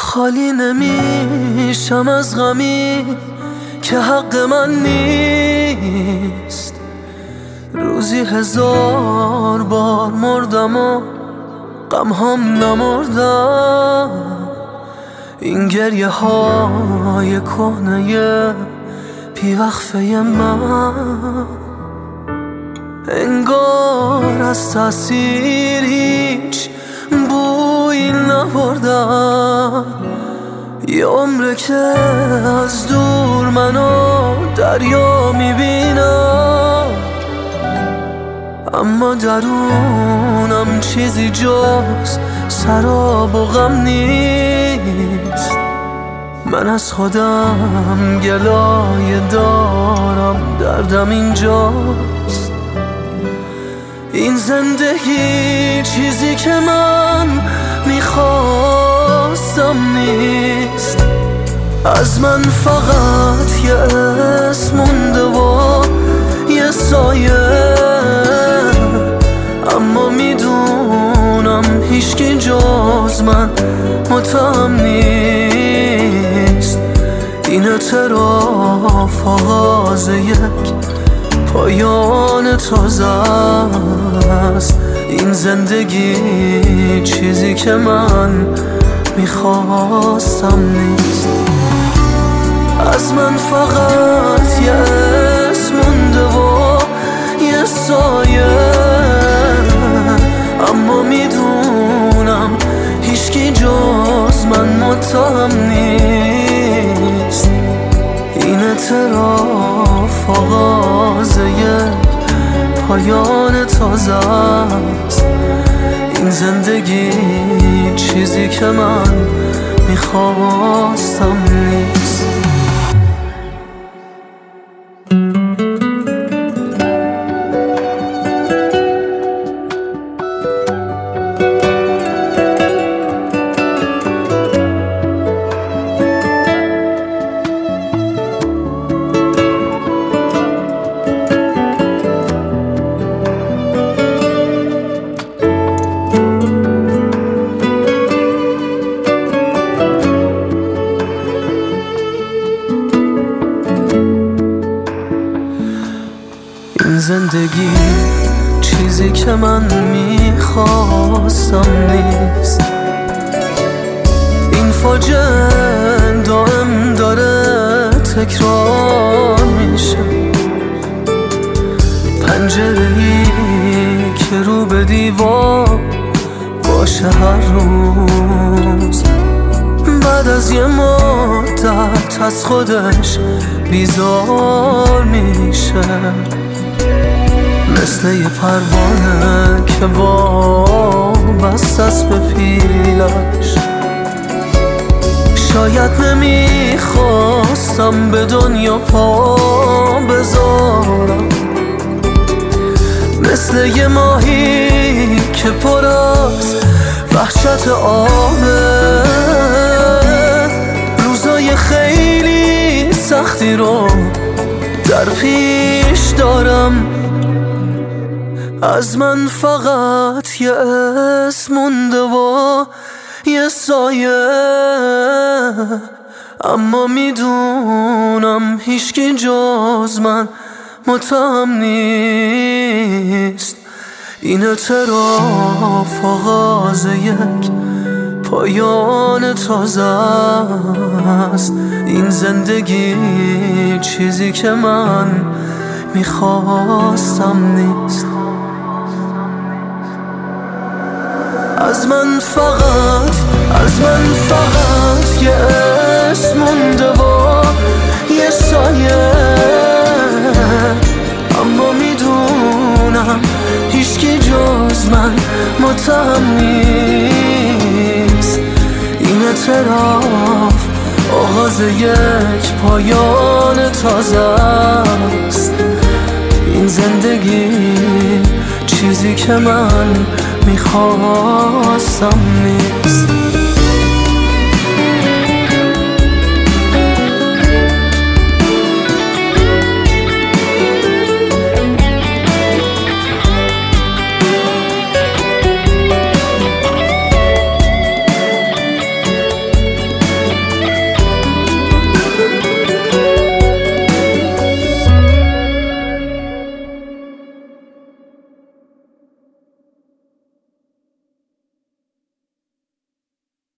خالی نمیشم از غمی که حق من نیست. روزی 1000 بار مردم و غمهام نمردم. این گریه های کهنه بیوقفه من انگار از تأثیر هیچ بویی نبردم. یه عمره که از دور منو دریا میبینم، اما درونم چیزی جز سراب و غم نیست. من از خودم گلایه دارم، دردم اینجاست. این زندگی چیزی که من میخواستم نیست. از من فقط یه اسم مونده و یه سایه، اما میدونم هیچکی جز من متهم نیست. این اعتراف آغاز یک پایان تازه است. این زندگی چیزی که من میخواستم نیست. از من فقط یه اسم مونده و یه سایه، اما میدونم هیچکی جز من متهم نیست. این اعتراف آغاز یک پایان تازه است. این زندگی چیزی که من میخواستم نیست. این زندگی چیزی که من میخواستم نیست. این فاجعه دائم داره تکرار میشه. پنجره‌ای که رو به دیوار باشه هر روز، بعد از یه مدت از خودش بیزار میشه. مثل یه پروانه که وابسته است به پیلش. شاید نمیخواستم به دنیا پا بذارم، مثل یه ماهی که پر از وحشت آبه. روزای خیلی سختی رو در پیش دارم. از من فقط یه اسم مونده و یه سایه، اما میدونم هیچکی جز من متهم نیست. این اعتراف آغاز یک پایان تازه است. این زندگی چیزی که من میخواستم نیست. از من فقط یه اسم مونده و یه سایه، اما میدونم هیچکی جز من متهم نیست. این اعتراف آغاز یک پایان تازه است. این زندگی چیزی که من میخواستم نیست.